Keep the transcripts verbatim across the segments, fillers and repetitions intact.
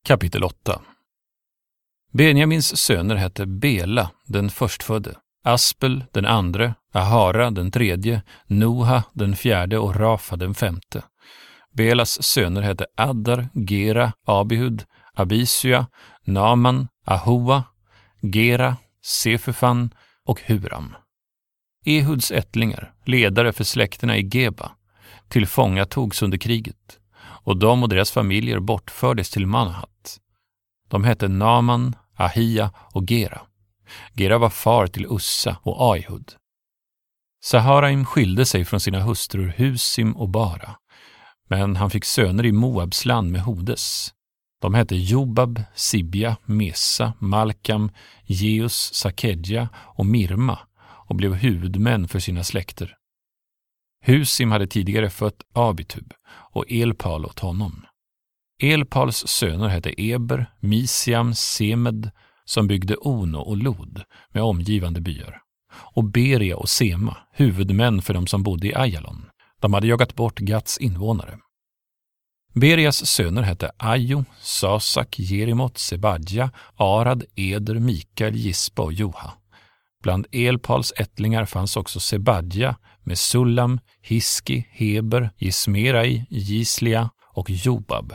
Kapitel åtta. Benjamins söner hette Bela, den förstfödde, Aspel, den andre, Ahara, den tredje, Noha, den fjärde och Rafa, den femte. Belas söner hette Addar, Gera, Abihud, Abisua, Naman, Ahua, Gera, Sefufan och Huram. Ehuds ättlingar, ledare för släkterna i Geba, tillfångatogs under kriget, och de och deras familjer bortfördes till Manahat. De hette Naman, Ahia och Gera. Gera var far till Ussa och Ahihud. Saharaim skilde sig från sina hustrur Husim och Bara, men han fick söner i Moabs land med Hodes. De hette Jobab, Sibja, Mesa, Malkam, Jeus, Sakedja och Mirma och blev huvudmän för sina släkter. Husim hade tidigare fött Abitub och Elpal åt honom. Elpals söner hette Eber, Misiam, Semed, som byggde Ono och Lod med omgivande byar, och Beria och Sema, huvudmän för de som bodde i Ajalon. De hade jagat bort Gats invånare. Berias söner hette Ajo, Sasak, Jerimot, Sebadja, Arad, Eder, Mikael, Gispa och Joha. Bland Elpals ättlingar fanns också Sebadja med Sulam, Hiski, Heber, Gismerai, Gislia och Jobab.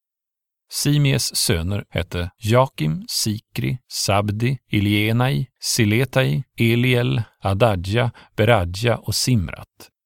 Simies söner hette Jakim, Sikri, Sabdi, Ilienai, Siletai, Eliel, Adadja, Beradja och Simrat.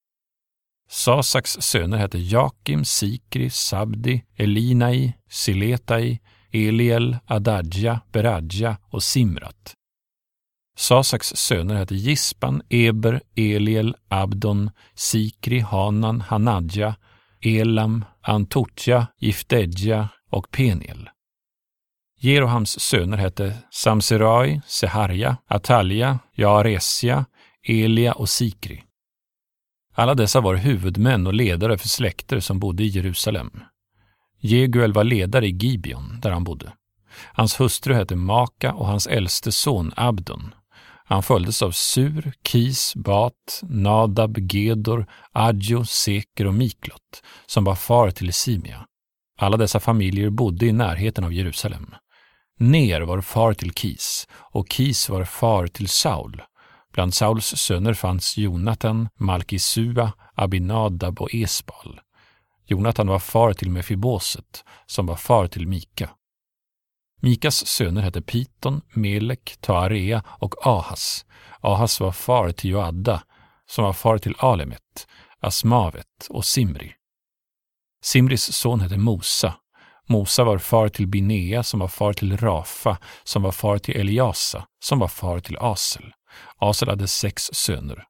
Sasaks söner hette Jakim, Sikri, Sabdi, Elinai, Siletai, Eliel, Adadja, Beradja och Simrat. Sasaks söner hette Gispan, Eber, Eliel, Abdon, Sikri, Hanan, Hanadja, Elam, Antotja, Giftedja och Peniel. Jerohams söner hette Samserai, Seharja, Atalja, Jaresja, Elia och Sikri. Alla dessa var huvudmän och ledare för släkter som bodde i Jerusalem. Jeguel var ledare i Gibeon, där han bodde. Hans hustru hette Maka och hans äldste son Abdon. Han följdes av Sur, Kis, Bat, Nadab, Gedor, Adjo, Seker och Miklot, som var far till Simea. Alla dessa familjer bodde i närheten av Jerusalem. Ner var far till Kis, och Kis var far till Saul. Bland Sauls söner fanns Jonatan, Malkisua, Abinadab och Esbal. Jonatan var far till Mefiboset, som var far till Mika. Mikas söner hette Piton, Melek, Taarea och Ahas. Ahas var far till Joadda, som var far till Alemet, Asmavet och Simri. Simris son hette Mosa. Mosa var far till Binea, som var far till Rafa, som var far till Eliasa, som var far till Asel. Asel hade sex söner: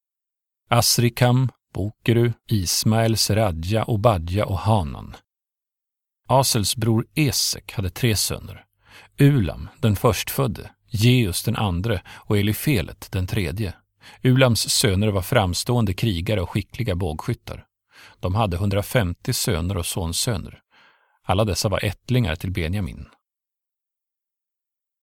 Asrikam, Bokeru, Ismael, Seradja, Obadja och Hanan. Asels bror Esek hade tre söner: Ulam, den förstfödde, Jeus den andre och Elifelet den tredje. Ulams söner var framstående krigare och skickliga bågskyttar. De hade hundrafemtio söner och sonsöner. Alla dessa var ättlingar till Benjamin.